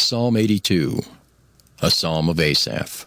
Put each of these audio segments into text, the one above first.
Psalm 82, a psalm of Asaph.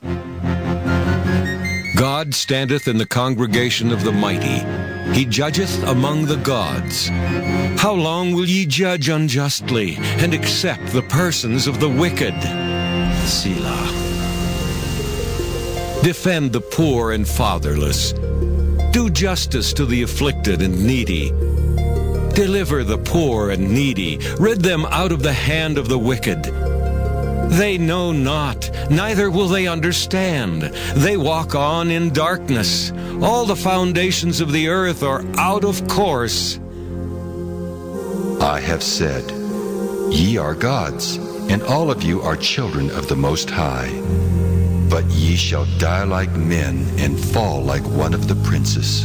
God standeth in the congregation of the mighty. He judgeth among the gods. How long will ye judge unjustly, and accept the persons of the wicked? Selah. Defend the poor and fatherless. Do justice to the afflicted and needy. Deliver the poor and needy. Rid them out of the hand of the wicked. They know not, neither will they understand. They walk on in darkness. All the foundations of the earth are out of course. I have said, Ye are gods, and all of you are children of the Most High. But ye shall die like men, and fall like one of the princes.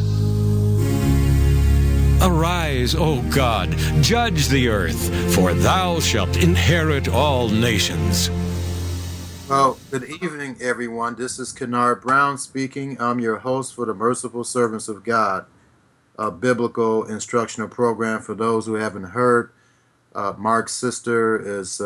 Arise, O God, judge the earth, for thou shalt inherit all nations. Well, good evening, everyone. This is Kennard Brown speaking. I'm your host for the Merciful Servants of God, a biblical instructional program. For those who haven't heard, Mark's sister is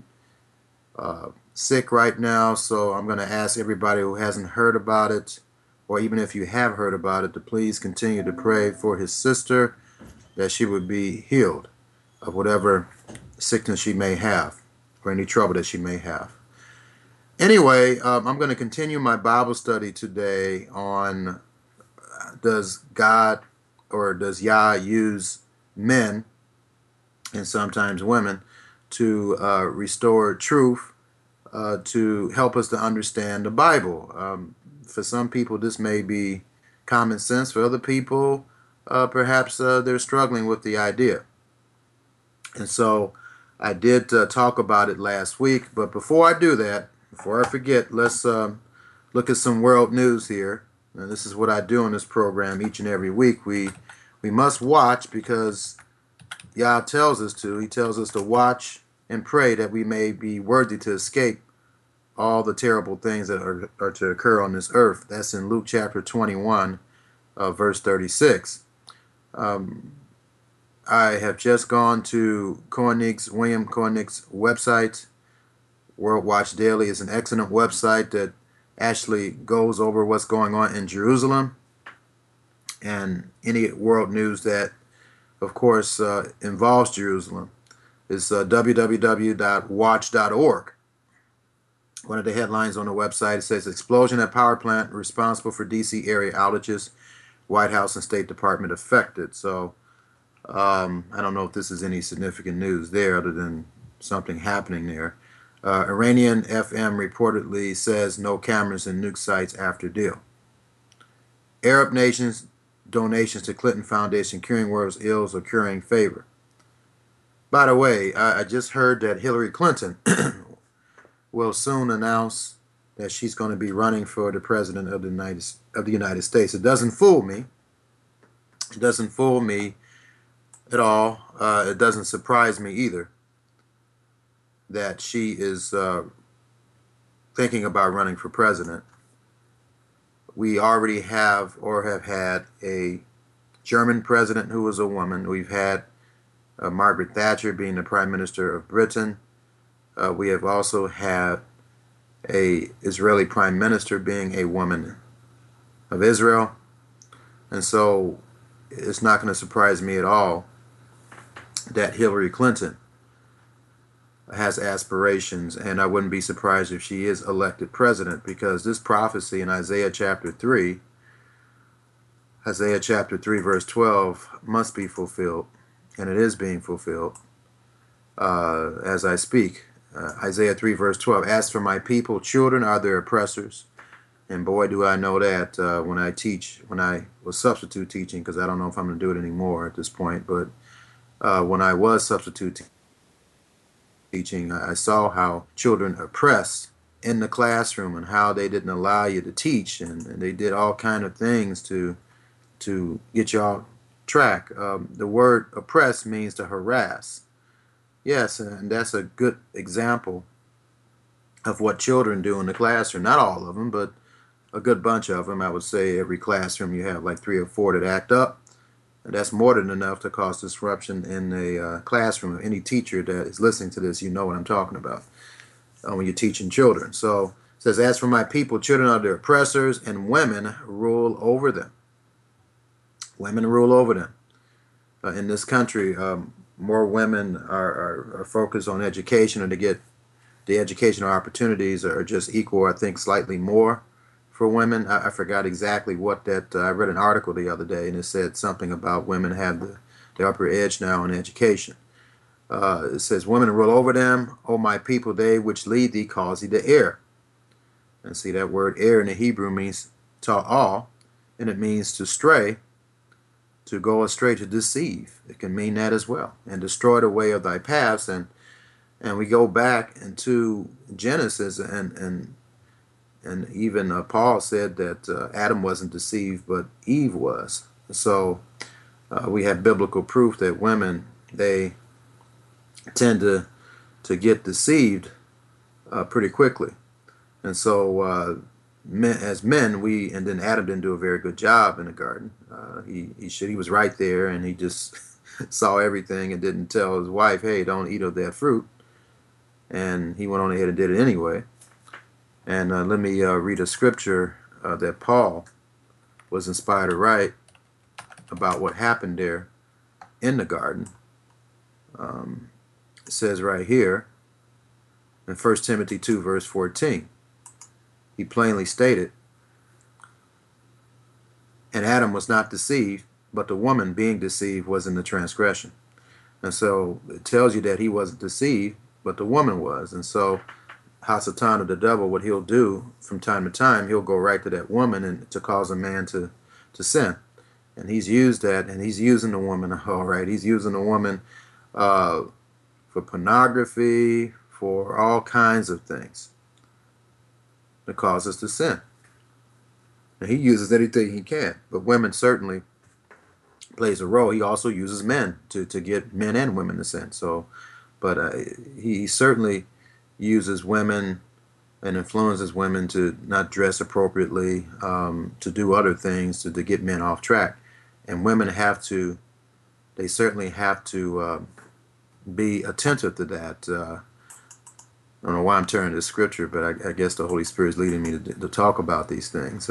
sick right now, so I'm going to ask everybody who hasn't heard about it, or even if you have heard about it, to please continue to pray for his sister, that she would be healed of whatever sickness she may have, or any trouble that she may have. Anyway, I'm going to continue my Bible study today on does God or does Yah use men and sometimes women to restore truth, to help us to understand the Bible. For some people, this may be common sense. For other people, perhaps they're struggling with the idea. And so I did talk about it last week. But before I do that, before I forget, let's look at some world news here. Now, this is what I do on this program each and every week. We must watch because Yah tells us to. He tells us to watch and pray that we may be worthy to escape all the terrible things that are to occur on this earth. That's in Luke chapter 21, verse 36. I have just gone to William Koenig's website. World Watch Daily is an excellent website that actually goes over what's going on in Jerusalem and any world news that, of course, involves Jerusalem. It's www.watch.org. One of the headlines on the website, it says, Explosion at Power Plant responsible for D.C. area outages. White House and State Department affected. So I don't know if this is any significant news there other than something happening there. Iranian FM reportedly says no cameras in nuke sites after deal. Arab nations donations to Clinton Foundation curing world's ills or curing favor. By the way, I just heard that Hillary Clinton will soon announce that she's going to be running for the president of the United States. It doesn't fool me. It doesn't fool me at all. It doesn't surprise me either that she is thinking about running for president. We already have or have had a German president who was a woman. We've had Margaret Thatcher being the Prime Minister of Britain. We have also had a Israeli Prime Minister being a woman of Israel. And so it's not going to surprise me at all that Hillary Clinton has aspirations, and I wouldn't be surprised if she is elected president, because this prophecy in Isaiah chapter 3 verse 12 must be fulfilled, and it is being fulfilled as I speak. Isaiah 3 verse 12, As for my people, children are their oppressors. And boy, do I know that when I was substitute teaching, because I don't know if I'm going to do it anymore at this point, but when I was substitute teaching, I saw how children oppressed in the classroom and how they didn't allow you to teach, and they did all kind of things to get you off track. The word oppress means to harass. Yes, and that's a good example of what children do in the classroom. Not all of them, but a good bunch of them. I would say every classroom you have like 3 or 4 that act up. And that's more than enough to cause disruption in a classroom. Any teacher that is listening to this, you know what I'm talking about. when you're teaching children. So it says, as for my people, children are their oppressors, and women rule over them. Women rule over them. In this country, more women are focused on education, and to get the educational opportunities are just equal, I think, slightly more for women. I forgot exactly what that, I read an article the other day, and it said something about women have the upper edge now in education. It says, women rule over them, O my people, they which lead thee cause thee to err. And see, that word err in the Hebrew means ta'al, and it means to stray, to go astray, to deceive. It can mean that as well. And destroy the way of thy paths. And we go back into Genesis, and even Paul said that Adam wasn't deceived, but Eve was. So we have biblical proof that women, they tend to get deceived pretty quickly. And so as men, and then Adam didn't do a very good job in the garden. He was right there, and he just saw everything and didn't tell his wife, hey, don't eat of that fruit. And he went on ahead and did it anyway. And let me read a scripture that Paul was inspired to write about what happened there in the garden. It says right here in 1 Timothy 2, verse 14, he plainly stated, and Adam was not deceived, but the woman being deceived was in the transgression. And so it tells you that he wasn't deceived, but the woman was. And so Hasatan, or the devil, what he'll do from time to time, he'll go right to that woman and to cause a man to sin. And he's used that, and he's using the woman, all right. He's using the woman for pornography, for all kinds of things that cause us to sin. And he uses anything he can, but women certainly plays a role. He also uses men to get men and women to sin. So, but he certainly uses women and influences women to not dress appropriately, to do other things, to get men off track. And women they certainly have to be attentive to that. I don't know why I'm turning to scripture, but I guess the Holy Spirit is leading me to talk about these things.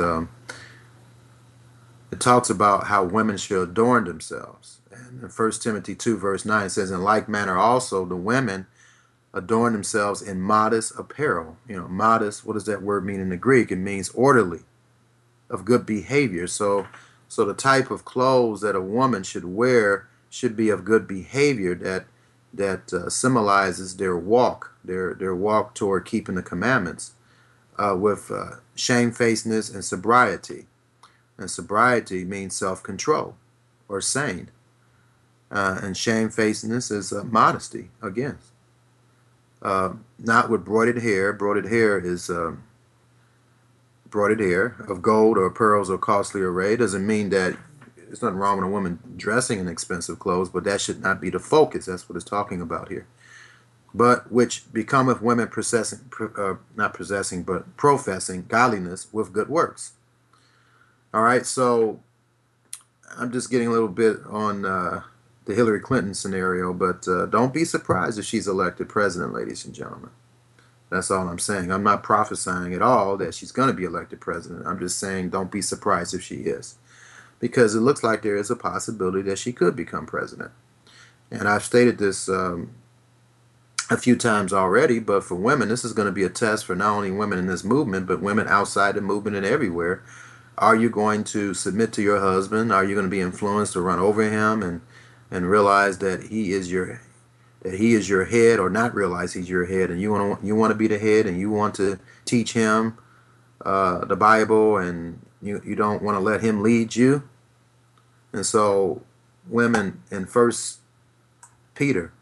It talks about how women should adorn themselves. And in 1 Timothy 2, verse 9, it says, in like manner also the women adorn themselves in modest apparel. Modest, what does that word mean in the Greek? It means orderly, of good behavior. So the type of clothes that a woman should wear should be of good behavior that symbolizes their walk toward keeping the commandments, with shamefacedness and sobriety. And sobriety means self-control or sane. And shamefacedness is modesty, again. Not with broided hair. Broided hair is broided hair of gold or pearls or costly array. Doesn't mean that there's nothing wrong with a woman dressing in expensive clothes, but that should not be the focus. That's what it's talking about here. But which becometh women professing godliness with good works. All right, so I'm just getting a little bit on the Hillary Clinton scenario, but don't be surprised if she's elected president, ladies and gentlemen. That's all I'm saying. I'm not prophesying at all that she's going to be elected president. I'm just saying don't be surprised if she is, because it looks like there is a possibility that she could become president. And I've stated this a few times already, but for women, this is going to be a test for not only women in this movement, but women outside the movement and everywhere. Are you going to submit to your husband? Are you going to be influenced to run over him and realize that he is your head, or not realize he's your head, and you want to be the head, and you want to teach him the Bible, and you don't want to let him lead you? And so women in 1 Peter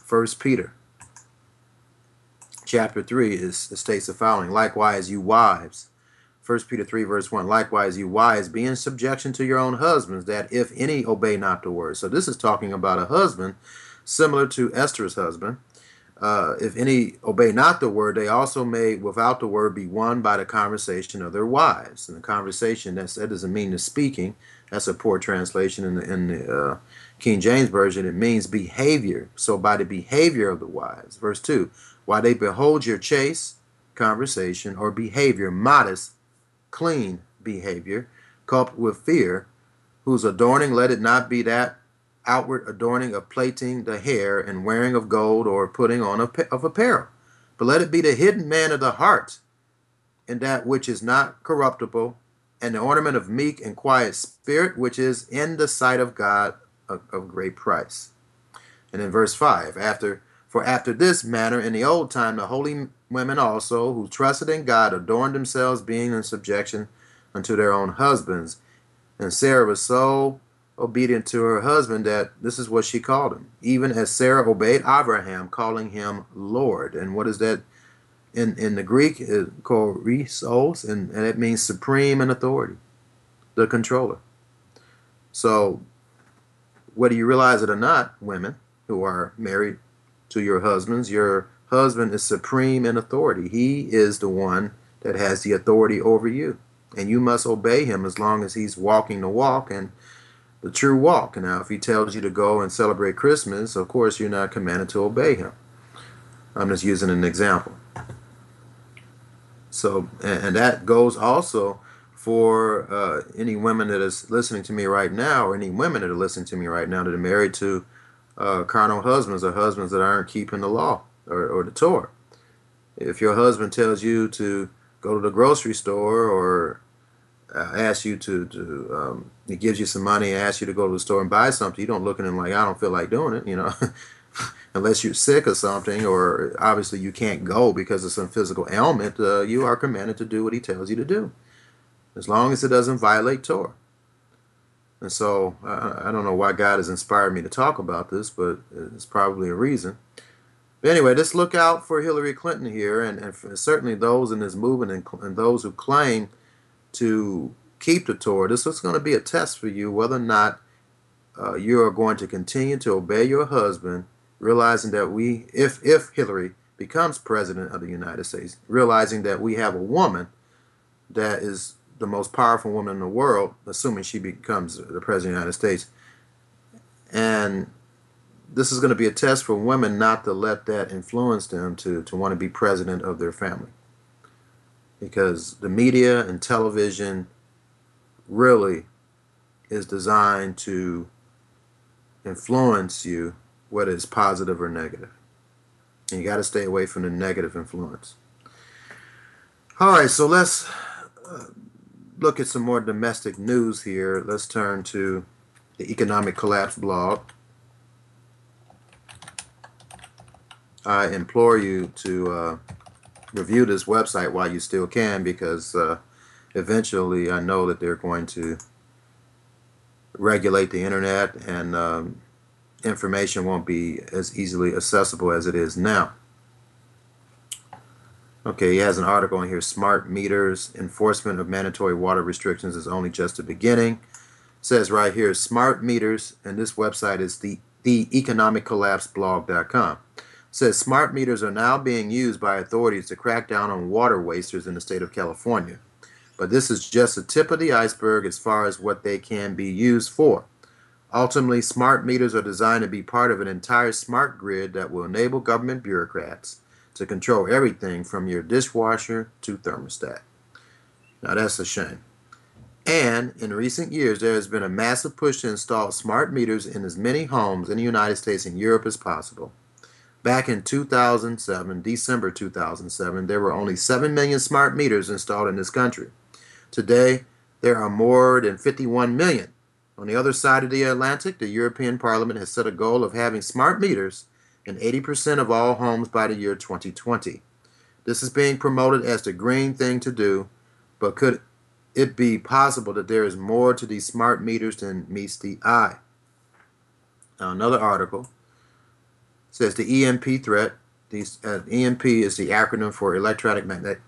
chapter 3 it states the following: likewise you wives, 1 Peter 3 verse 1, likewise you wives, be in subjection to your own husbands, that if any obey not the word. So this is talking about a husband similar to Esther's husband. If any obey not the word, they also may without the word be won by the conversation of their wives. And the conversation, that doesn't mean the speaking. That's a poor translation in the King James Version. It means behavior. So by the behavior of the wives. Verse 2, while they behold your chaste conversation or behavior, modest, clean behavior, coupled with fear, whose adorning let it not be that outward adorning of plaiting the hair and wearing of gold or putting on of apparel, but let it be the hidden man of the heart, and that which is not corruptible, and the ornament of meek and quiet spirit, which is in the sight of God of great price. And in verse 5, For after this manner in the old time the holy women also, who trusted in God, adorned themselves, being in subjection unto their own husbands. And Sarah was so obedient to her husband that this is what she called him, even as Sarah obeyed Abraham, calling him Lord. And what is that? In the Greek, is called Risos, and it means supreme in authority, the controller. So, whether you realize it or not, women who are married to your husband is supreme in authority. He is the one that has the authority over you, and you must obey him as long as he's walking the walk and the true walk. Now, if he tells you to go and celebrate Christmas, of course, you're not commanded to obey him. I'm just using an example. So, and that goes also for any women that is listening to me right now, or any women that are listening to me right now that are married to carnal husbands, or husbands that aren't keeping the law or the Torah. If your husband tells you to go to the grocery store, or asks you he gives you some money and asks you to go to the store and buy something, you don't look at him like, I don't feel like doing it, Unless you're sick or something, or obviously you can't go because of some physical ailment, you are commanded to do what he tells you to do, as long as it doesn't violate Torah. And so I don't know why God has inspired me to talk about this, but it's probably a reason. But anyway, just look out for Hillary Clinton here, and certainly those in this movement and those who claim to keep the Torah. This is going to be a test for you, whether or not you are going to continue to obey your husband, realizing that if Hillary becomes president of the United States, realizing that we have a woman that is the most powerful woman in the world, assuming she becomes the president of the United States. And this is going to be a test for women not to let that influence them to want to be president of their family. Because the media and television really is designed to influence you, whether it's positive or negative. And you got to stay away from the negative influence. All right, so let's look at some more domestic news here. Let's turn to the Economic Collapse blog. I implore you to review this website while you still can, because eventually I know that they're going to regulate the internet, and information won't be as easily accessible as it is now. Okay, he has an article in here, Smart Meters, Enforcement of Mandatory Water Restrictions is Only Just the Beginning. It says right here, Smart Meters, and this website is the economiccollapseblog.com. It says smart meters are now being used by authorities to crack down on water wasters in the state of California. But this is just the tip of the iceberg as far as what they can be used for. Ultimately, smart meters are designed to be part of an entire smart grid that will enable government bureaucrats to control everything from your dishwasher to thermostat. Now that's a shame. And in recent years, there has been a massive push to install smart meters in as many homes in the United States and Europe as possible. Back in 2007, December 2007, there were only 7 million smart meters installed in this country. Today, there are more than 51 million. On the other side of the Atlantic, the European Parliament has set a goal of having smart meters in 80% of all homes by the year 2020. This is being promoted as the green thing to do, but could it be possible that there is more to these smart meters than meets the eye? Now, another article says the EMP threat. EMP is the acronym for electronic magnetic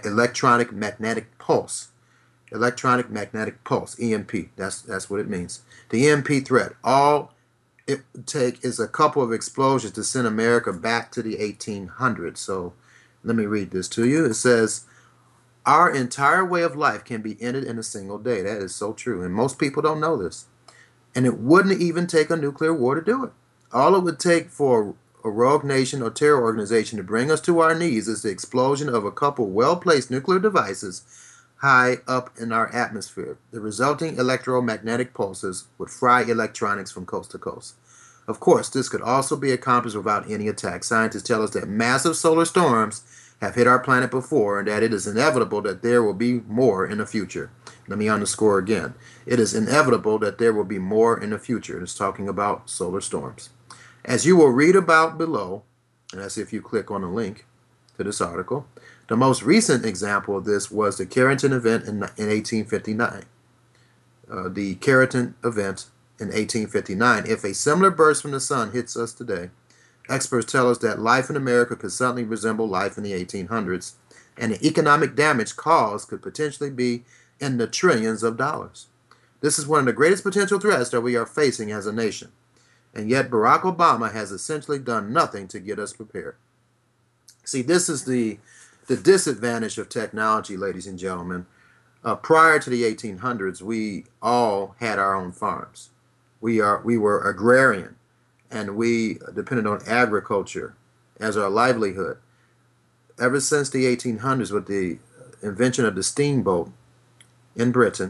pulse. Electronic magnetic pulse, EMP. That's what it means. The EMP threat. All it would take is a couple of explosions to send America back to the 1800s. So let me read this to you. It says, our entire way of life can be ended in a single day. That is so true. And most people don't know this. And it wouldn't even take a nuclear war to do it. All it would take for a rogue nation or terror organization to bring us to our knees is the explosion of a couple well-placed nuclear devices high up in our atmosphere. The resulting electromagnetic pulses would fry electronics from coast to coast. Of course, this could also be accomplished without any attack. Scientists tell us that massive solar storms have hit our planet before and that it is inevitable that there will be more in the future. Let me underscore again. It is inevitable that there will be more in the future. It's talking about solar storms. As you will read about below, and that's if you click on the link to this article, the most recent example of this was the Carrington event in 1859. The Carrington event in 1859. If a similar burst from the sun hits us today, experts tell us that life in America could suddenly resemble life in the 1800s, and the economic damage caused could potentially be in the trillions of dollars. This is one of the greatest potential threats that we are facing as a nation, and yet Barack Obama has essentially done nothing to get us prepared. See, this is the disadvantage of technology, ladies and gentlemen. Prior to the 1800s, we all had our own farms. We were agrarian, and we depended on agriculture as our livelihood. Ever since the 1800s, with the invention of the steamboat in Britain,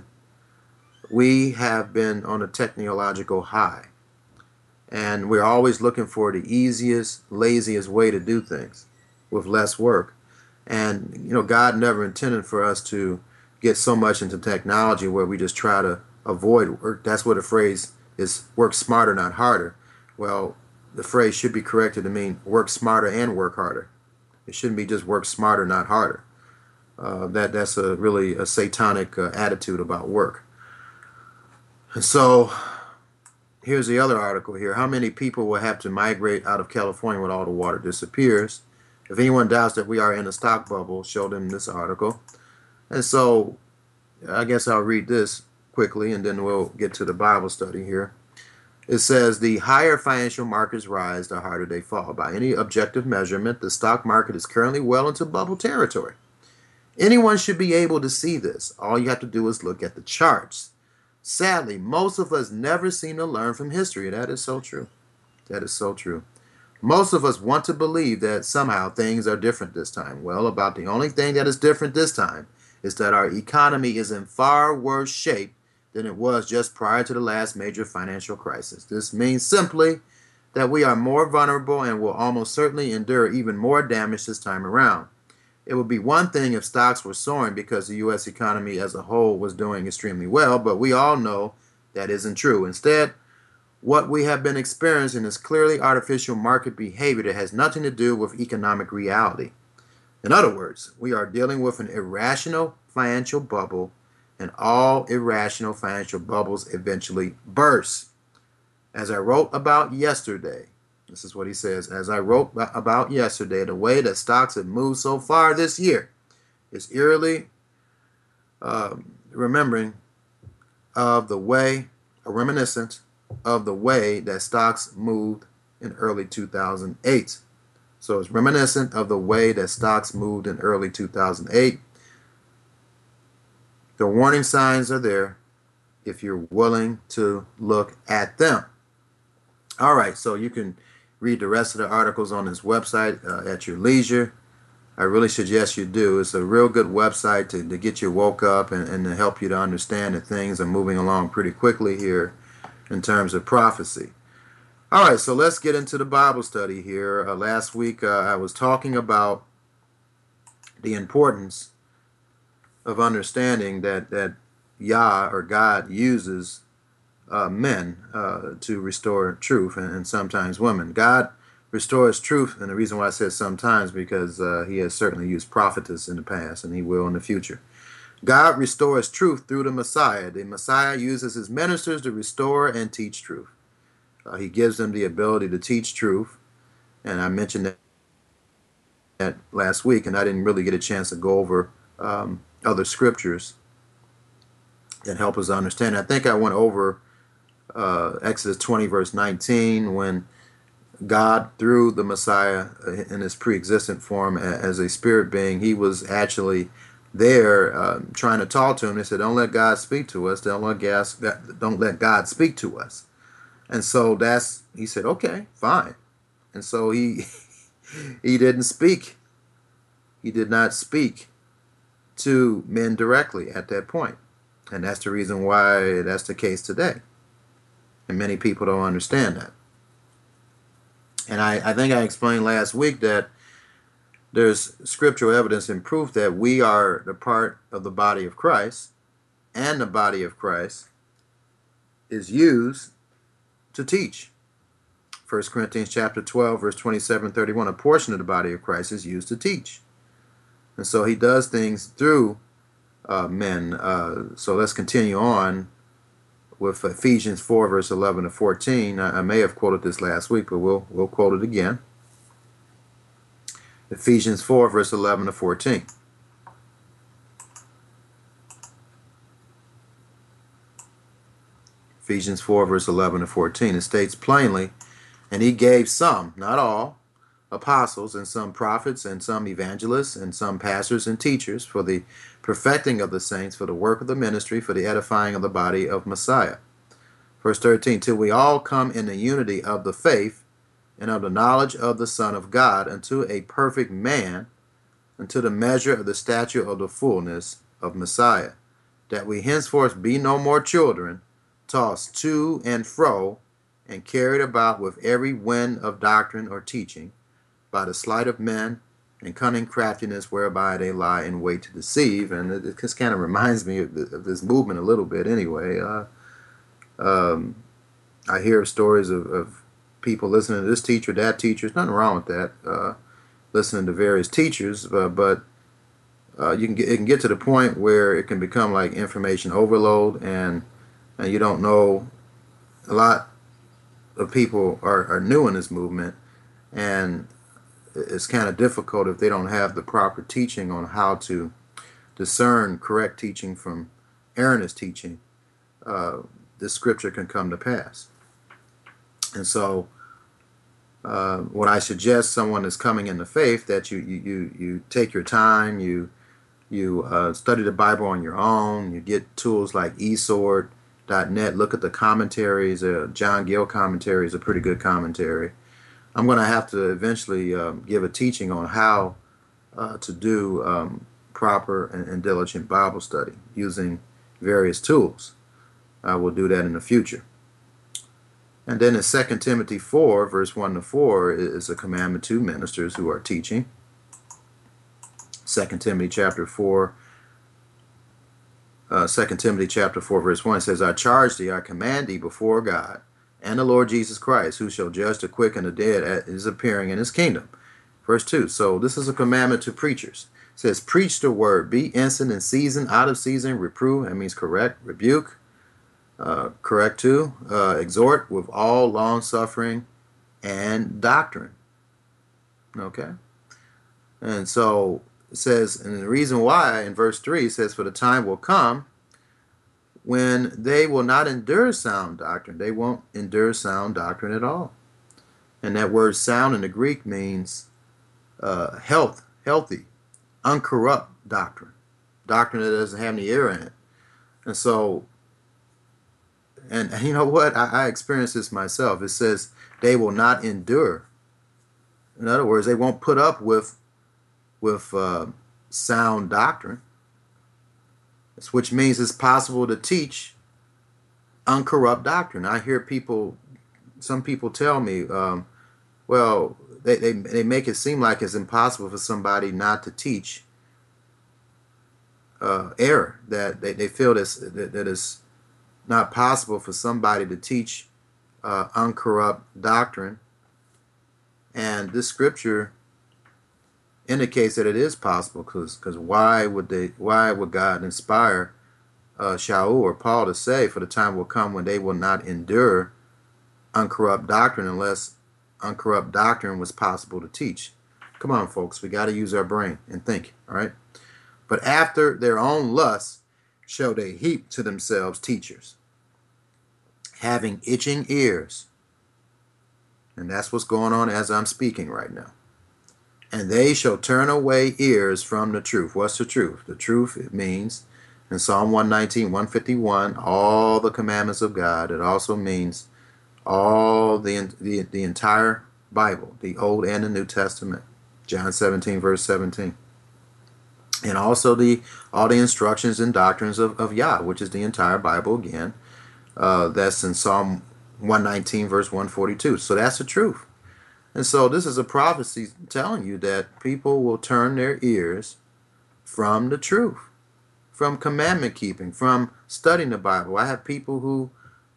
we have been on a technological high. And we're always looking for the easiest, laziest way to do things with less work. And, you know, God never intended for us to get so much into technology where we just try to avoid work. That's what the phrase is, work smarter, not harder. Well, the phrase should be corrected to mean work smarter and work harder. It shouldn't be just work smarter, not harder. That's really a satanic attitude about work. And so here's the other article here. How many people will have to migrate out of California when all the water disappears? If anyone doubts that we are in a stock bubble, show them this article. And so I guess I'll read this quickly and then we'll get to the Bible study here. It says, the higher financial markets rise, the harder they fall. By any objective measurement, the stock market is currently well into bubble territory. Anyone should be able to see this. All you have to do is look at the charts. Sadly, most of us never seem to learn from history. That is so true. That is so true. Most of us want to believe that somehow things are different this time. Well, about the only thing that is different this time is that our economy is in far worse shape than it was just prior to the last major financial crisis. This means simply that we are more vulnerable and will almost certainly endure even more damage this time around. It would be one thing if stocks were soaring because the U.S. economy as a whole was doing extremely well, but we all know that isn't true. Instead, what we have been experiencing is clearly artificial market behavior that has nothing to do with economic reality. In other words, we are dealing with an irrational financial bubble, and all irrational financial bubbles eventually burst. As I wrote about yesterday, this is what he says, as I wrote about yesterday, the way that stocks have moved so far this year is eerily reminiscent of the way that stocks moved in early 2008. So it's reminiscent of the way that stocks moved in early 2008. The warning signs are there if you're willing to look at them. All right, so you can read the rest of the articles on his website at your leisure. I really suggest you do. It's a real good website to get you woke up and to help you to understand that things are moving along pretty quickly here in terms of prophecy. All right, so let's get into the Bible study here. Last week I was talking about the importance of understanding that Yah or God uses men to restore truth, and sometimes women. God restores truth, and the reason why I said sometimes because he has certainly used prophetess in the past, and he will in the future. God restores truth through the Messiah. The Messiah uses his ministers to restore and teach truth. He gives them the ability to teach truth, and I mentioned that last week, and I didn't really get a chance to go over other scriptures that help us understand. I think I went over Exodus 20 verse 19 when God, through the Messiah in his pre-existent form as a spirit being, he was actually there trying to talk to him. They said, don't let God speak to us. Don't let God speak to us. And so he said, okay, fine. And so he he didn't speak. He did not speak to men directly at that point. And that's the reason why that's the case today. And many people don't understand that. And I think I explained last week that there's scriptural evidence and proof that we are the part of the body of Christ, and the body of Christ is used to teach. 1 Corinthians chapter 12, verse 27-31, a portion of the body of Christ is used to teach. And so he does things through men. So let's continue on with Ephesians 4, verse 11-14. I may have quoted this last week, but we'll quote it again. Ephesians 4, verse 11-14. Ephesians 4, verse 11-14. It states plainly, and he gave some, not all, apostles, and some prophets, and some evangelists, and some pastors and teachers for the perfecting of the saints, for the work of the ministry, for the edifying of the body of Messiah. Verse 13, till we all come in the unity of the faith and of the knowledge of the Son of God, unto a perfect man, unto the measure of the stature of the fullness of Messiah, that we henceforth be no more children, tossed to and fro, and carried about with every wind of doctrine or teaching, by the sleight of men and cunning craftiness whereby they lie in wait to deceive. And it just kind of reminds me of this movement a little bit anyway. I hear stories of people listening to this teacher, that teacher. There's nothing wrong with that, listening to various teachers, but it can get to the point where it can become like information overload, and you don't know. A lot of people are new in this movement, and it's kind of difficult if they don't have the proper teaching on how to discern correct teaching from erroneous teaching. This scripture can come to pass. And so what I suggest someone is coming in the faith, that you take your time, you study the Bible on your own, you get tools like eSword.net, look at the commentaries. John Gill commentary is a pretty good commentary. I'm going to have to eventually give a teaching on how to do proper and diligent Bible study using various tools. I will do that in the future. And then in 2 Timothy 4, verse 1-4, is a commandment to ministers who are teaching. 2 Timothy chapter 4, 2 Timothy chapter 4, verse 1 says, I charge thee, I command thee before God and the Lord Jesus Christ, who shall judge the quick and the dead at his appearing in his kingdom. Verse 2, so this is a commandment to preachers. It says, preach the word, be instant in season, out of season, reprove, that means correct, rebuke, correct too, exhort with all long suffering and doctrine. Okay? And so it says, and the reason why in verse 3 it says, for the time will come when they will not endure sound doctrine. They won't endure sound doctrine at all. And that word sound in the Greek means healthy, uncorrupt doctrine. Doctrine that doesn't have any error in it. And so, and you know what? I experienced this myself. It says they will not endure. In other words, they won't put up with sound doctrine, which means it's possible to teach uncorrupt doctrine. I hear some people tell me, well, they make it seem like it's impossible for somebody not to teach error, that they feel that it's not possible for somebody to teach uncorrupt doctrine. And this scripture indicates that it is possible, because why would God inspire Shaul or Paul to say, for the time will come when they will not endure uncorrupt doctrine, unless uncorrupt doctrine was possible to teach? Come on, folks, we got to use our brain and think, all right? But after their own lusts shall they heap to themselves teachers, having itching ears. And that's what's going on as I'm speaking right now. And they shall turn away ears from the truth. What's the truth? The truth, it means, in Psalm 119, 151, all the commandments of God. It also means all the entire Bible, the Old and the New Testament. John 17, verse 17. And also all the instructions and doctrines of Yah, which is the entire Bible again. That's in Psalm 119, verse 142. So that's the truth. And so this is a prophecy telling you that people will turn their ears from the truth, from commandment keeping, from studying the Bible. I have people who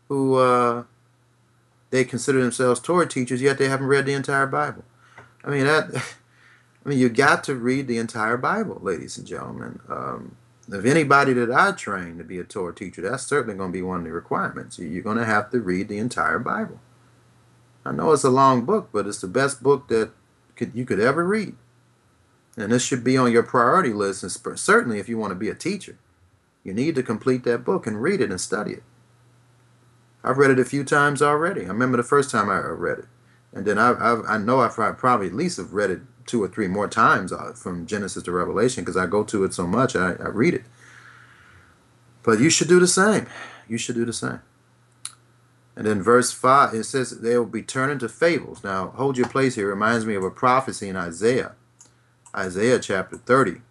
they consider themselves Torah teachers, yet they haven't read the entire Bible. I mean, you got to read the entire Bible, ladies and gentlemen. If anybody that I train to be a Torah teacher, that's certainly going to be one of the requirements. You're going to have to read the entire Bible. I know it's a long book, but it's the best book that you could ever read. And this should be on your priority list, and certainly if you want to be a teacher. You need to complete that book and read it and study it. I've read it a few times already. I remember the first time I read it. And then I know I've probably at least have read it 2 or 3 more times from Genesis to Revelation, because I go to it so much, I read it. But you should do the same. You should do the same. And then verse 5, it says they will be turned into fables. Now, hold your place here. It reminds me of a prophecy in Isaiah. Isaiah chapter 30.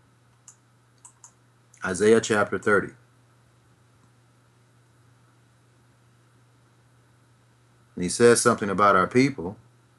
Isaiah chapter 30. And he says something about our people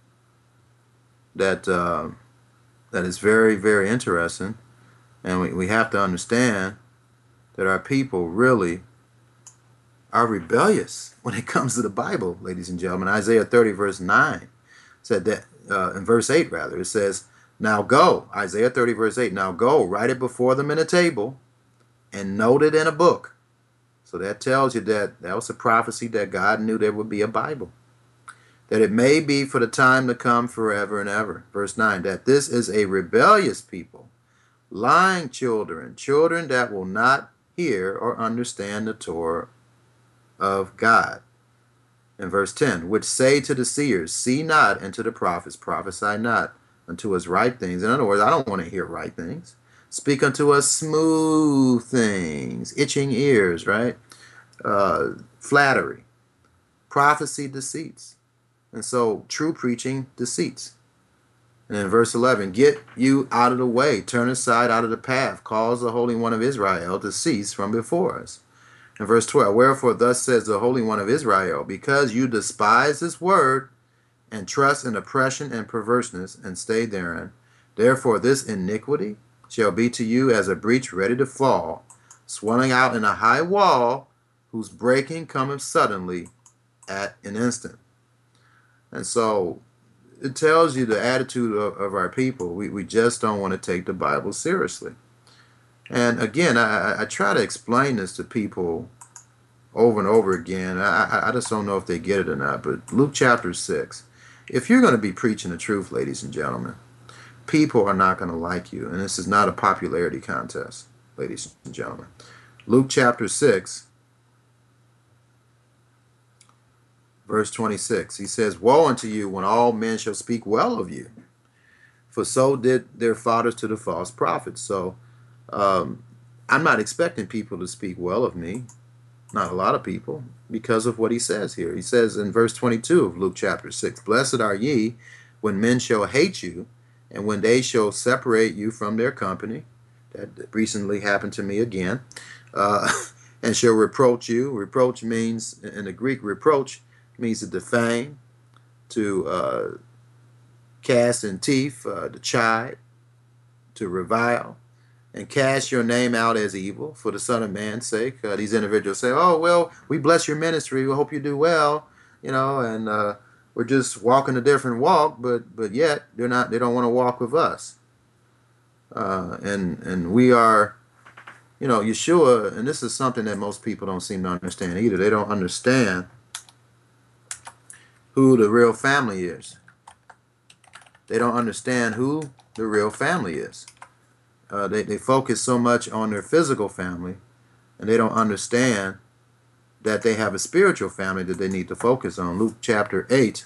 that is very, very interesting. And we have to understand that our people really are rebellious when it comes to the Bible, ladies and gentlemen. Isaiah 30, verse 9 said that, in verse 8 rather, it says, now go, Isaiah 30, verse 8, now go, write it before them in a table and note it in a book. So that tells you that was a prophecy that God knew there would be a Bible. That it may be for the time to come forever and ever. Verse 9, that this is a rebellious people, lying children, children that will not hear or understand the Torah of God. In verse 10, which say to the seers, see not, and to the prophets, prophesy not unto us right things. In other words, I don't want to hear right things. Speak unto us smooth things, itching ears, right? Flattery, prophecy, deceits. And so true preaching deceits. And in verse 11, get you out of the way, turn aside out of the path, cause the Holy One of Israel to cease from before us. In verse 12, wherefore thus says the Holy One of Israel, because you despise this word and trust in oppression and perverseness and stay therein, therefore this iniquity shall be to you as a breach ready to fall, swelling out in a high wall, whose breaking cometh suddenly at an instant. And so it tells you the attitude of our people. We just don't want to take the Bible seriously. And again, I try to explain this to people over and over again. I just don't know if they get it or not. But Luke chapter 6, if you're going to be preaching the truth, ladies and gentlemen, people are not going to like you. And this is not a popularity contest, ladies and gentlemen. Luke chapter 6, verse 26, he says, woe unto you when all men shall speak well of you, for so did their fathers to the false prophets. So I'm not expecting people to speak well of me, not a lot of people, because of what he says here. He says in verse 22 of Luke chapter 6, blessed are ye when men shall hate you, and when they shall separate you from their company. That recently happened to me again. And shall reproach you. Reproach means, in the Greek, reproach means to defame, to cast in teeth, to chide, to revile, and cast your name out as evil for the Son of Man's sake. These individuals say, oh, well, we bless your ministry, we hope you do well, and we're just walking a different walk, but yet they don't want to walk with us. And we are, Yeshua, and this is something that most people don't seem to understand either. They don't understand who the real family is. They don't understand who the real family is. They focus so much on their physical family, and they don't understand that they have a spiritual family that they need to focus on. Luke chapter 8,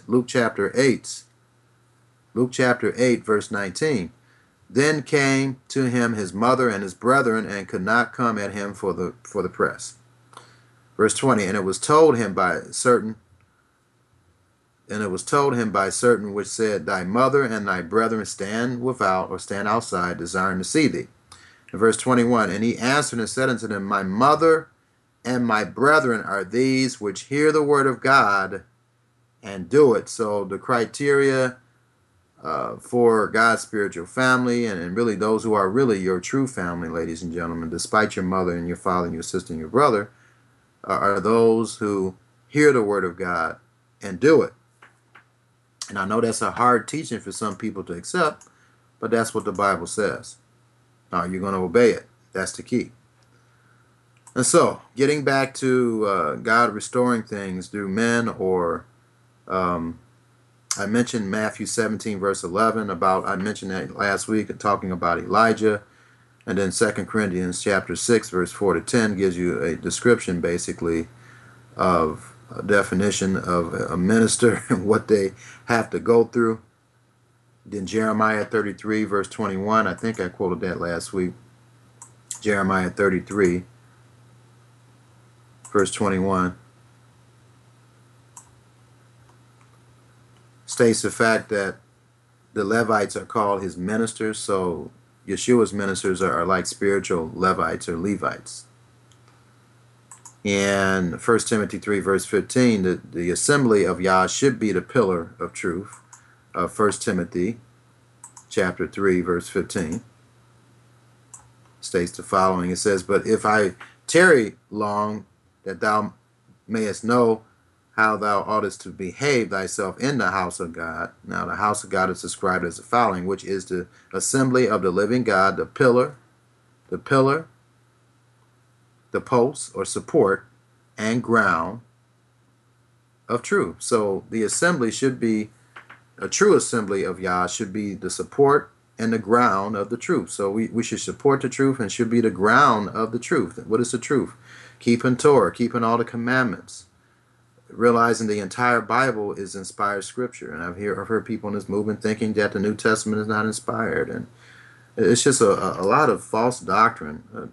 verse 19. Then came to him his mother and his brethren, and could not come at him for the press. Verse 20, and it was told him by certain And it was told him by certain which said, Thy mother and thy brethren stand without, or stand outside, desiring to see thee. In verse 21, and he answered and said unto them, My mother and my brethren are these which hear the word of God and do it. So the criteria for God's spiritual family, and really those who are really your true family, ladies and gentlemen, despite your mother and your father and your sister and your brother, are those who hear the word of God and do it. And I know that's a hard teaching for some people to accept, but that's what the Bible says. Now you're going to obey it. That's the key. And so, getting back to God restoring things through men, or I mentioned Matthew 17, verse 11, I mentioned that last week, talking about Elijah. And then 2 Corinthians chapter 6, verse 4 to 10 gives you a description, basically, of a definition of a minister and what they have to go through. Then Jeremiah 33, verse 21, I think I quoted that last week. Jeremiah 33, verse 21, states the fact that the Levites are called his ministers. So Yeshua's ministers are like spiritual Levites or Levites. And 1 Timothy 3, verse 15, the assembly of Yah should be the pillar of truth. 1 Timothy chapter 3, verse 15 states the following. It says, But if I tarry long, that thou mayest know how thou oughtest to behave thyself in the house of God. Now the house of God is described as the following, which is the assembly of the living God, the pillar, the post or support, and ground of truth. So the assembly should be, a true assembly of Yah should be the support and the ground of the truth. So we should support the truth and should be the ground of the truth. What is the truth? Keeping Torah, keeping all the commandments, realizing the entire Bible is inspired scripture. And I've heard people in this movement thinking that the New Testament is not inspired. And it's just a lot of false doctrine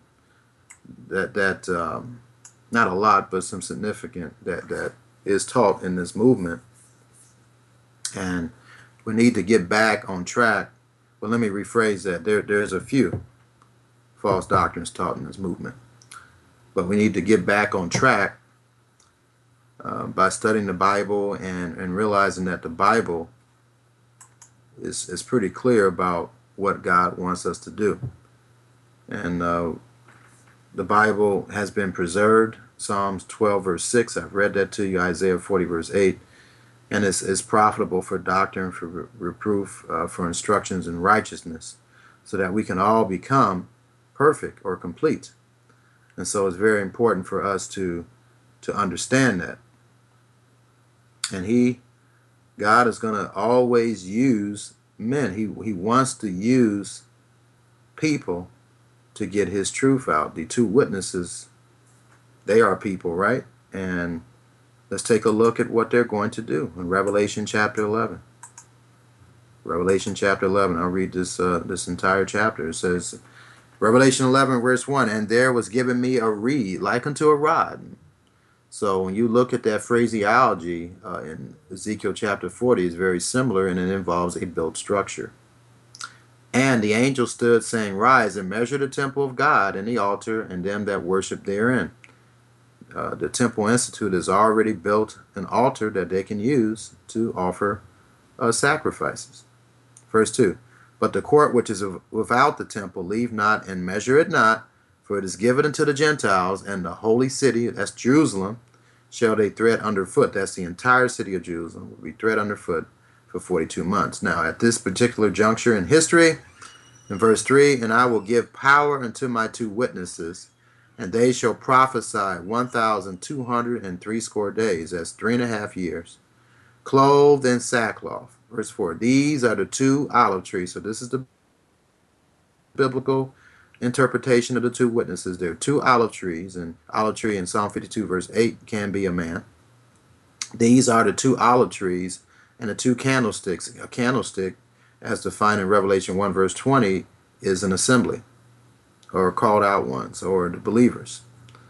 that not a lot, but some significant that is taught in this movement. And we need to get back on track. Well, let me rephrase that. There's a few false doctrines taught in this movement. But we need to get back on track by studying the Bible and realizing that the Bible is pretty clear about what God wants us to do. And the Bible has been preserved. Psalms 12, verse 6, I've read that to you. Isaiah 40, verse 8. And it's profitable for doctrine, for reproof, for instructions in righteousness, so that we can all become perfect or complete. And so it's very important for us to understand that. And God is going to always use men. He wants to use people to get his truth out. The two witnesses, they are people, right? And let's take a look at what they're going to do in Revelation chapter 11. Revelation chapter 11. I'll read this entire chapter. It says, Revelation 11, verse 1, And there was given me a reed like unto a rod. So when you look at that phraseology in Ezekiel chapter 40, it's very similar, and it involves a built structure. And the angel stood, saying, Rise and measure the temple of God and the altar and them that worship therein. The Temple Institute has already built an altar that they can use to offer sacrifices. Verse 2, But the court which is without the temple leave not and measure it not, for it is given unto the Gentiles, and the holy city, that's Jerusalem, shall they tread underfoot. That's the entire city of Jerusalem, will be tread underfoot for 42 months. Now, at this particular juncture in history, in verse 3, And I will give power unto my two witnesses, and they shall prophesy 1,260 days, that's 3.5 years, clothed in sackcloth. Verse 4, These are the two olive trees. So this is the biblical interpretation of the two witnesses. There are two olive trees, and olive tree in Psalm 52, verse 8 can be a man. These are the two olive trees and the two candlesticks. A candlestick, as defined in Revelation 1, verse 20, is an assembly, or called out ones, or the believers.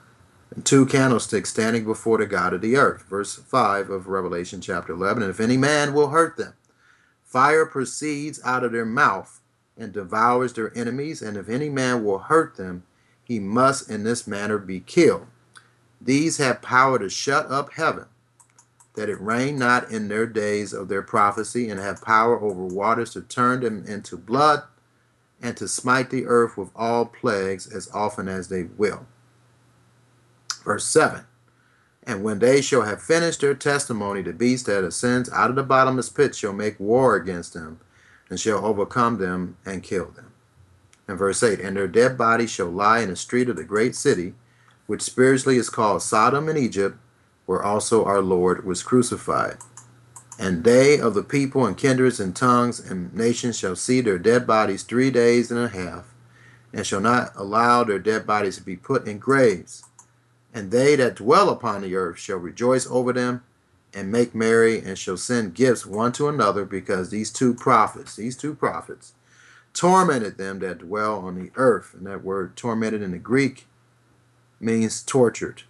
And 2 candlesticks standing before the God of the earth. Verse 5 of Revelation chapter 11. And if any man will hurt them, fire proceeds out of their mouth and devours their enemies. And if any man will hurt them, he must in this manner be killed. These have power to shut up heaven, that it rain not in their days of their prophecy, and have power over waters to turn them into blood, and to smite the earth with all plagues as often as they will. Verse 7. And when they shall have finished their testimony, the beast that ascends out of the bottomless pit shall make war against them, and shall overcome them and kill them. And verse 8. And their dead bodies shall lie in the street of the great city, which spiritually is called Sodom and Egypt, where also our Lord was crucified. And they of the people and kindreds and tongues and nations shall see their dead bodies 3 days and a half, and shall not allow their dead bodies to be put in graves. And they that dwell upon the earth shall rejoice over them, and make merry, and shall send gifts one to another, because these two prophets tormented them that dwell on the earth. And that word tormented in the Greek means tortured.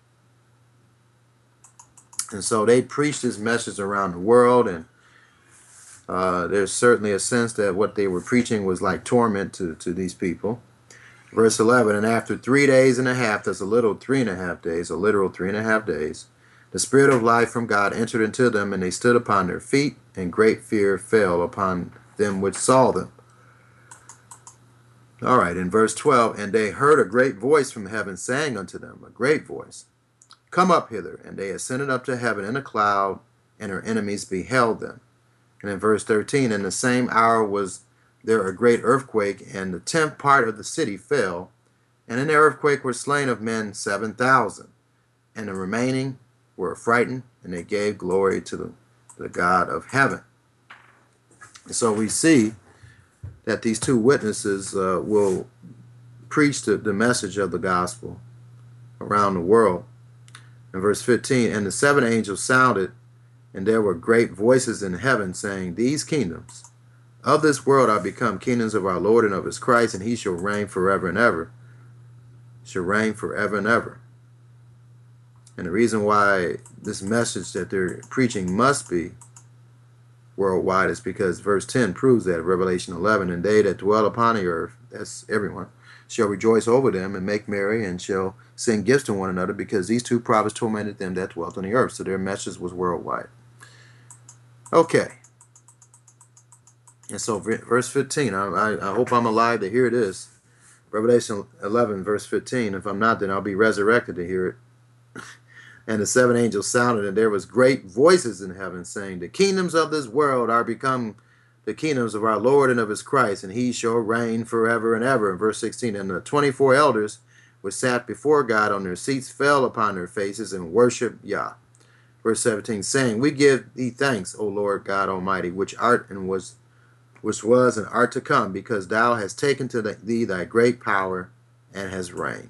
And so they preached this message around the world, and there's certainly a sense that what they were preaching was like torment to these people. Verse 11, and after 3 days and a half, that's a little 3.5 days, a literal 3.5 days, the Spirit of life from God entered into them, and they stood upon their feet, and great fear fell upon them which saw them. All right, in verse 12, and they heard a great voice from heaven saying unto them, a great voice, come up hither. And they ascended up to heaven in a cloud, and their enemies beheld them. And in verse 13, in the same hour was there a great earthquake, and the 10th part of the city fell, and in the earthquake were slain of men 7,000, and the remaining were frightened, and they gave glory to the God of heaven. And so we see that these two witnesses will preach the message of the gospel around the world. In verse 15, and the 7 angels sounded, and there were great voices in heaven saying, these kingdoms of this world are become kingdoms of our Lord and of his Christ, and he shall reign forever and ever. Shall reign forever and ever. And the reason why this message that they're preaching must be worldwide is because verse 10 proves that, Revelation 11, and they that dwell upon the earth, that's everyone, shall rejoice over them and make merry, and shall send gifts to one another, because these two prophets tormented them that dwelt on the earth. So their message was worldwide. Okay. And so verse 15, I hope I'm alive to hear this. Revelation 11, verse 15. If I'm not, then I'll be resurrected to hear it. And the 7 angels sounded, and there was great voices in heaven saying, the kingdoms of this world are become the kingdoms of our Lord and of his Christ, and he shall reign forever and ever. In verse 16, and the 24 elders which sat before God on their seats fell upon their faces and worshiped Yah. Verse 17, saying, we give thee thanks, O Lord God Almighty, which art and was and art to come, because thou hast taken to thee thy great power, and has reigned.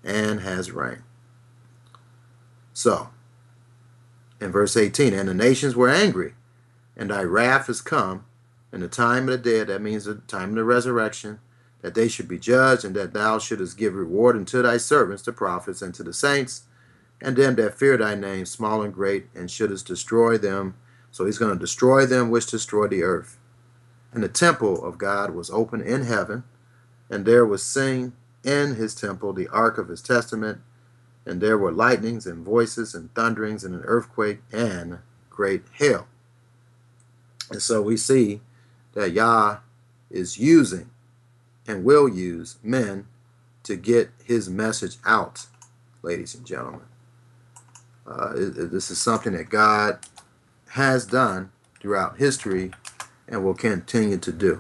So, in verse 18, and the nations were angry, and thy wrath is come, and the time of the dead, that means the time of the resurrection, that they should be judged, and that thou shouldest give reward unto thy servants, the prophets, and to the saints, and them that fear thy name, small and great, and shouldest destroy them. So he's going to destroy them which destroy the earth. And the temple of God was open in heaven, and there was seen in his temple the ark of his testament, and there were lightnings and voices and thunderings and an earthquake and great hail. And so we see that Yah is using and will use men to get his message out, ladies and gentlemen. This is something that God has done throughout history and will continue to do.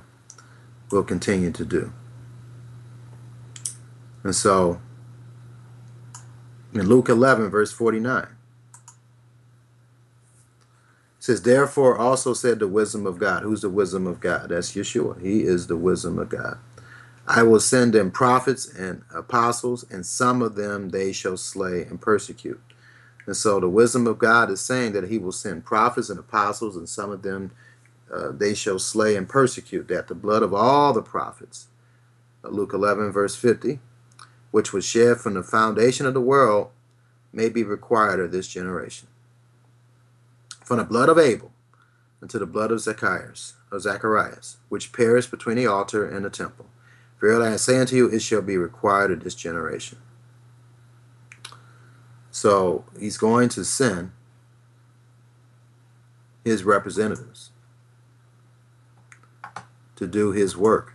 And so, in Luke 11, verse 49, it says, therefore also said the wisdom of God. Who's the wisdom of God? That's Yeshua. He is the wisdom of God. I will send them prophets and apostles, and some of them they shall slay and persecute. And so the wisdom of God is saying that he will send prophets and apostles, and some of them they shall slay and persecute, that the blood of all the prophets, Luke 11, verse 50, which was shed from the foundation of the world, may be required of this generation. From the blood of Abel unto the blood of Zacharias, which perished between the altar and the temple. Verily I say unto you, it shall be required of this generation. So he's going to send his representatives to do his work.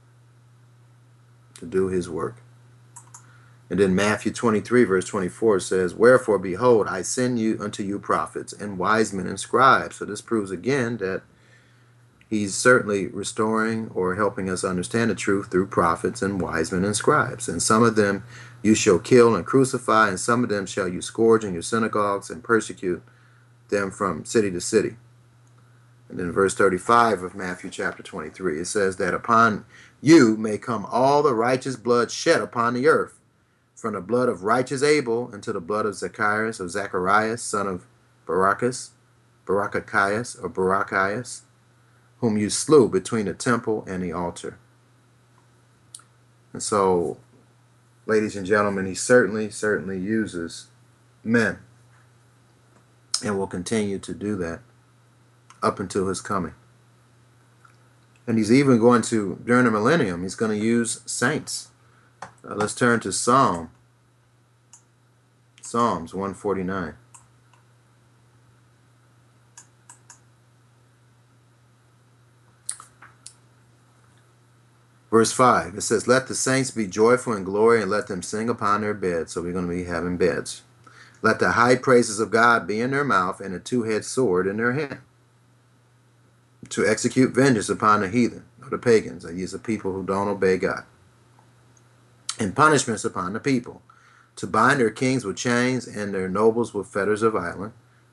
To do his work. And then Matthew 23 verse 24 says, wherefore, behold, I send you unto you prophets and wise men and scribes. So this proves again that he's certainly restoring or helping us understand the truth through prophets and wise men and scribes. And some of them you shall kill and crucify, and some of them shall you scourge in your synagogues and persecute them from city to city. And then verse 35 of Matthew chapter 23, it says that upon you may come all the righteous blood shed upon the earth, from the blood of righteous Abel unto the blood of Zacharias, son of Barachias, whom you slew between the temple and the altar. And so, ladies and gentlemen, he certainly uses men, and will continue to do that up until his coming. And he's even going to, during the millennium, he's going to use saints. Let's turn to Psalms 149. Verse 5, it says, let the saints be joyful in glory, and let them sing upon their beds. So we're going to be having beds. Let the high praises of God be in their mouth, and a two-edged sword in their hand, to execute vengeance upon the heathen, or the pagans, that is, the people who don't obey God, and punishments upon the people, to bind their kings with chains and their nobles with fetters of iron,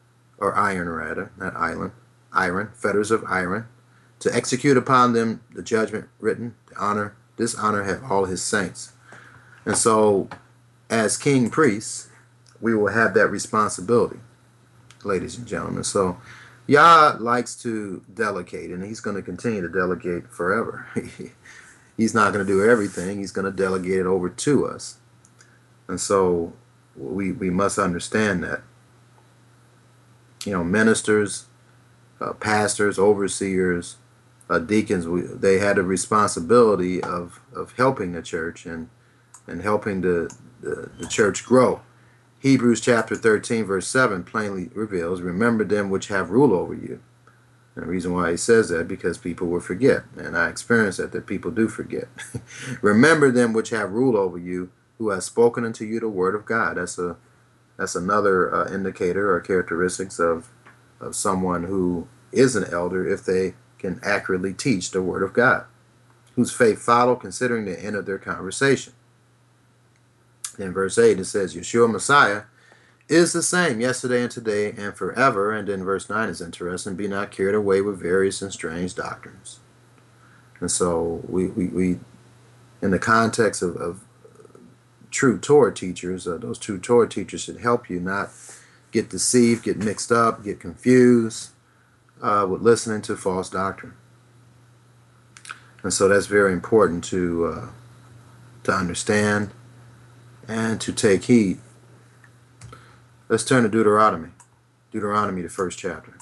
fetters of iron, to execute upon them the judgment written, dishonor have all his saints. And so, as king priests, we will have that responsibility, ladies and gentlemen. So, Yah likes to delegate, and he's going to continue to delegate forever. He's not going to do everything. He's going to delegate it over to us. And so we must understand that. You know, ministers, pastors, overseers, deacons, they had a responsibility of helping the church and helping the church grow. Hebrews chapter 13 verse 7 plainly reveals, remember them which have rule over you. And the reason why he says that, because people will forget. And I experience that people do forget. Remember them which have rule over you, who have spoken unto you the word of God. That's another indicator or characteristics of someone who is an elder, if they can accurately teach the word of God, whose faith follow, considering the end of their conversation. In verse 8 it says, Yeshua Messiah is the same yesterday and today and forever. And then verse 9 is interesting, be not carried away with various and strange doctrines. And so we in the context of true Torah teachers, those true Torah teachers should help you not get deceived, get mixed up, get confused with listening to false doctrine. And so that's very important to understand and to take heed. Let's turn to Deuteronomy. Deuteronomy, the first chapter.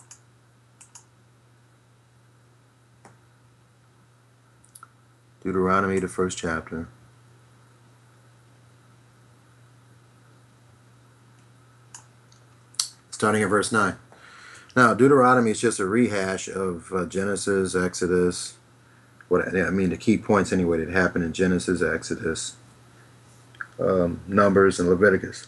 Deuteronomy, the first chapter. Starting at verse 9. Now, Deuteronomy is just a rehash of Genesis, Exodus. The key points anyway that happened in Genesis, Exodus, Numbers, and Leviticus.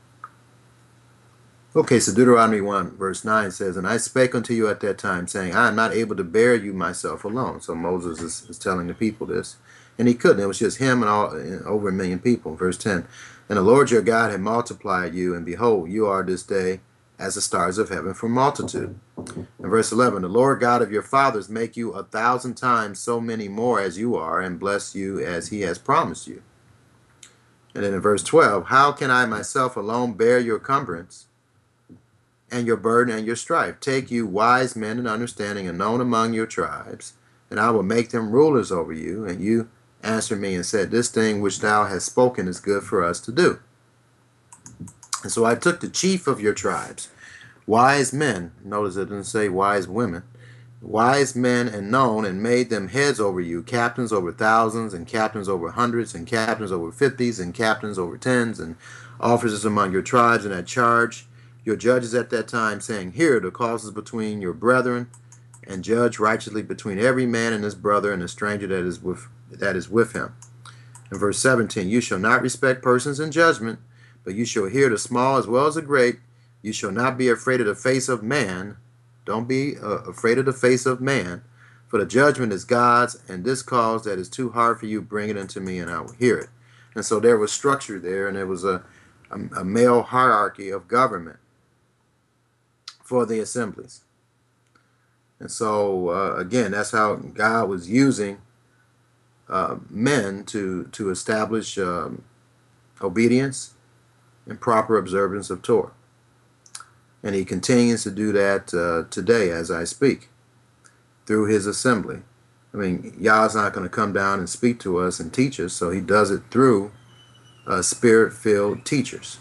Okay, so Deuteronomy 1 verse 9 says, and I spake unto you at that time, saying, I am not able to bear you myself alone. So Moses is telling the people this. And he couldn't. It was just him and over 1 million people. Verse 10, and the Lord your God had multiplied you, and behold, you are this day as the stars of heaven for multitude. In verse 11, the Lord God of your fathers make you 1,000 times so many more as you are, and bless you as he has promised you. And then in verse 12, how can I myself alone bear your cumbrance and your burden and your strife? Take you wise men and understanding and known among your tribes, and I will make them rulers over you. And you answered me and said, this thing which thou hast spoken is good for us to do. And so I took the chief of your tribes, wise men, notice it didn't say wise women, wise men and known, and made them heads over you, captains over thousands, and captains over hundreds, and captains over fifties, and captains over tens, and officers among your tribes, and had charge your judges at that time, saying, hear the causes between your brethren, and judge righteously between every man and his brother and the stranger that is with him. In verse 17, you shall not respect persons in judgment, but you shall hear the small as well as the great. You shall not be afraid of the face of man. Don't be afraid of the face of man, for the judgment is God's, and this cause that is too hard for you, bring it unto me, and I will hear it. And so there was structure there, and there was a male hierarchy of government for the assemblies. And so, again, that's how God was using men to establish obedience and proper observance of Torah. And he continues to do that today as I speak through his assembly. I mean, Yah's not going to come down and speak to us and teach us, so he does it through spirit-filled teachers.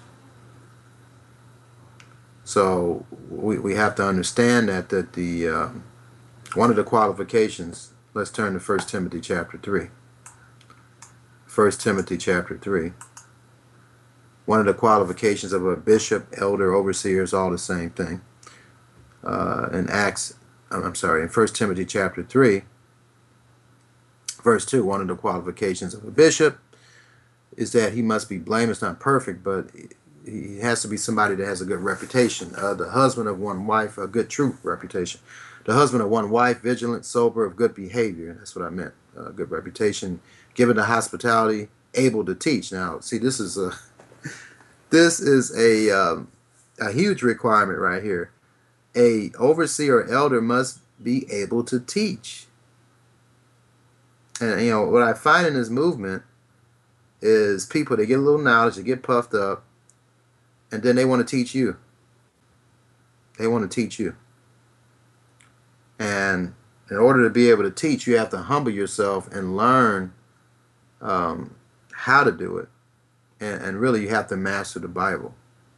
So we have to understand that the one of the qualifications, let's turn to 1 Timothy chapter 3. 1 Timothy chapter 3. One of the qualifications of a bishop, elder, overseer is all the same thing. In 1 Timothy chapter 3, verse 2, one of the qualifications of a bishop is that he must be blameless, not perfect, but he has to be somebody that has a good reputation. The husband of one wife, a good true reputation. The husband of one wife, vigilant, sober, of good behavior. That's what I meant. Good reputation, given to hospitality, able to teach. Now, see, this is a huge requirement right here. A overseer or elder must be able to teach. And what I find in this movement is people, they get a little knowledge, they get puffed up, and then they want to teach you. They want to teach you. And in order to be able to teach, you have to humble yourself and learn how to do it. And really, you have to master the Bible.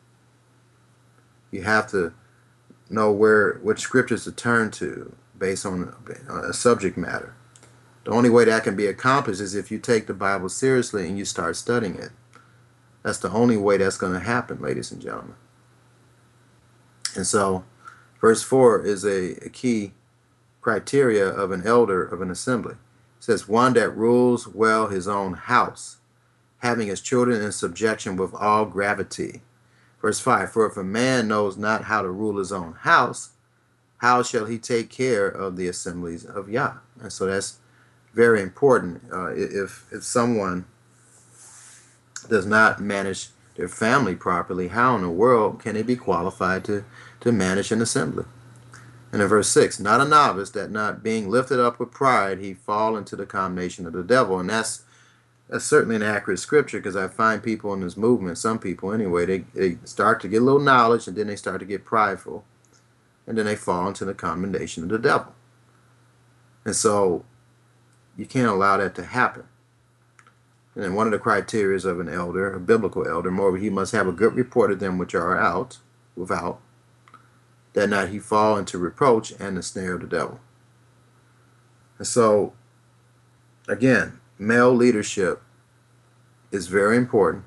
You have to know which scriptures to turn to based on a subject matter. The only way that can be accomplished is if you take the Bible seriously and you start studying it. That's the only way that's going to happen, ladies and gentlemen. And so, verse 4 is a key criteria of an elder of an assembly. It says, one that rules well his own house, having his children in subjection with all gravity. Verse 5, for if a man knows not how to rule his own house, how shall he take care of the assemblies of Yah? And so that's very important. If someone does not manage their family properly, how in the world can they be qualified to manage an assembly? And in verse 6, not a novice, that not being lifted up with pride, he fall into the condemnation of the devil. And that's certainly an accurate scripture, because I find people in this movement, some people anyway, they start to get a little knowledge, and then they start to get prideful, and then they fall into the condemnation of the devil. And so you can't allow that to happen. And then one of the criteria of an elder, a biblical elder, moreover, he must have a good report of them which are without, that not he fall into reproach and the snare of the devil. And so, again, male leadership is very important.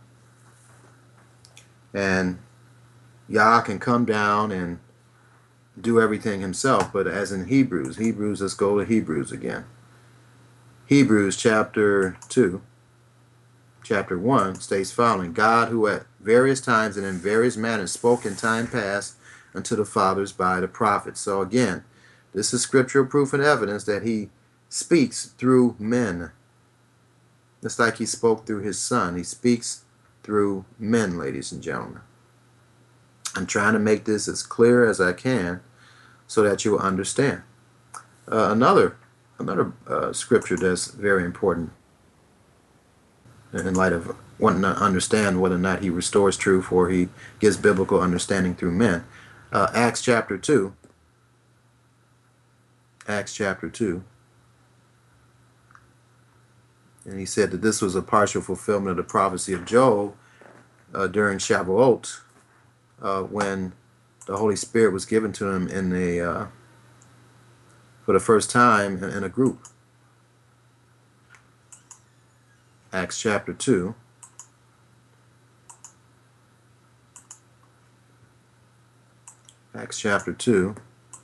And Yah can come down and do everything himself, but as in Hebrews, let's go to Hebrews again. Hebrews chapter 2, chapter 1 states following, God, who at various times and in various manners spoke in time past unto the fathers by the prophets. So again, this is scriptural proof and evidence that he speaks through men. Just like he spoke through his son, he speaks through men, ladies and gentlemen. I'm trying to make this as clear as I can so that you'll understand. Another scripture that's very important in light of wanting to understand whether or not he restores truth or he gives biblical understanding through men. Acts chapter 2. Acts chapter 2. And he said that this was a partial fulfillment of the prophecy of Joel during Shavuot, when the Holy Spirit was given to him for the first time in a group. Acts chapter 2. Acts chapter 2,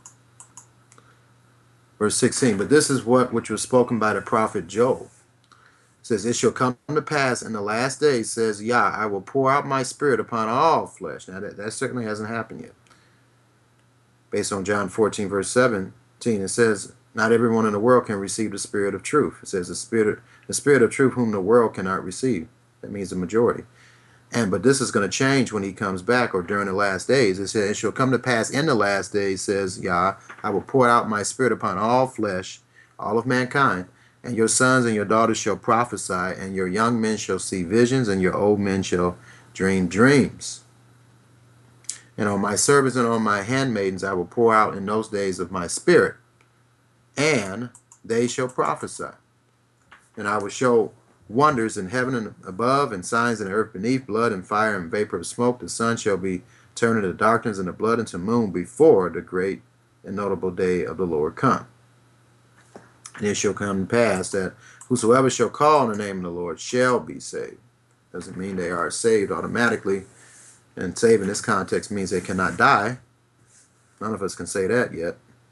verse 16. But this is which was spoken by the prophet Joel. It says, it shall come to pass in the last days, says Yah, I will pour out my spirit upon all flesh. Now that certainly hasn't happened yet. Based on John 14, verse 17, it says, not everyone in the world can receive the spirit of truth. It says the spirit of truth whom the world cannot receive. That means the majority. But this is going to change when he comes back, or during the last days. It says, it shall come to pass in the last days, says Yah, I will pour out my spirit upon all flesh, all of mankind, and your sons and your daughters shall prophesy, and your young men shall see visions, and your old men shall dream dreams. And on my servants and on my handmaidens I will pour out in those days of my spirit, and they shall prophesy. And I will show wonders in heaven and above, and signs in the earth beneath, blood and fire and vapor of smoke. The sun shall be turned into darkness, and the blood into moon, before the great and notable day of the Lord come. And it shall come to pass that whosoever shall call on the name of the Lord shall be saved. Doesn't mean they are saved automatically. And saved in this context means they cannot die. None of us can say that yet.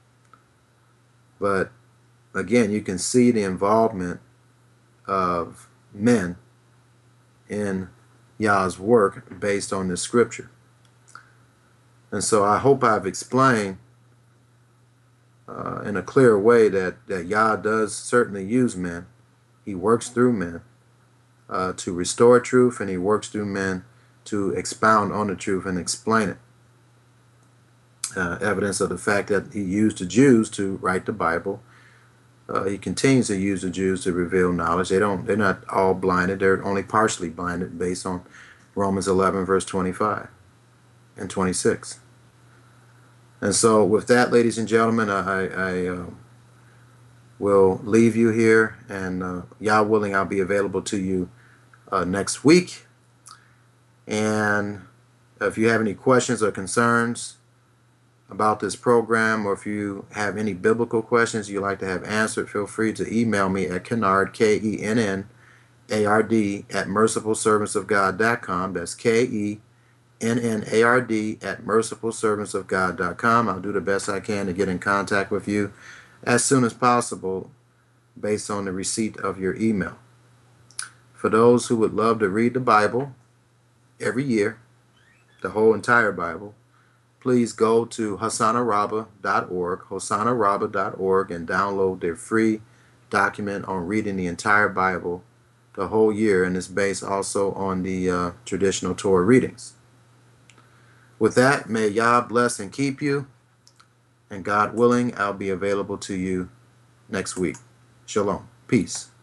But again, you can see the involvement of men in Yah's work based on this scripture. And so I hope I've explained in a clear way that Yah does certainly use men. He works through men to restore truth, and he works through men to expound on the truth and explain it. Evidence of the fact that he used the Jews to write the Bible. He continues to use the Jews to reveal knowledge. They're not all blinded. They're only partially blinded based on Romans 11, verse 25 and 26. And so with that, ladies and gentlemen, I will leave you here. And Yah willing, I'll be available to you next week. And if you have any questions or concerns about this program, or if you have any biblical questions you'd like to have answered, feel free to email me at Kennard, Kennard, at mercifulservantsofgod.com. That's Kennard at mercifulservantsofgod.com. I'll do the best I can to get in contact with you as soon as possible based on the receipt of your email. For those who would love to read the Bible every year, the whole entire Bible, please go to hosanarabba.org, and download their free document on reading the entire Bible the whole year, and it's based also on the traditional Torah readings. With that, may Yah bless and keep you, and God willing, I'll be available to you next week. Shalom. Peace.